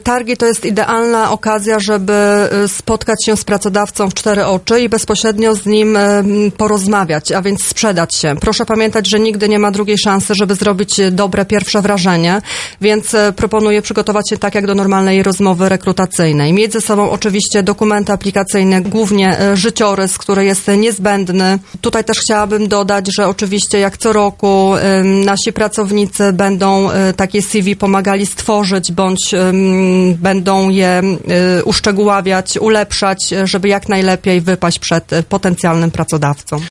Targi to jest idealna okazja, żeby spotkać się z pracodawcą w 4 oczy i bezpośrednio z nim porozmawiać, a więc sprzedać się. Proszę pamiętać, że nigdy nie ma drugiej szansy, żeby zrobić dobre pierwsze wrażenie, więc proponuję przygotować się tak jak do normalnej rozmowy rekrutacyjnej. Mieć ze sobą oczywiście dokumenty aplikacyjne, głównie życiorys, który jest niezbędny. Tutaj też chciałabym dodać, że oczywiście jak co roku nasi pracownicy będą takie CV pomagali stworzyć, bądź będą je uszczegóławiać, ulepszać, żeby jak najlepiej wypaść przed potencjalnym pracodawcą.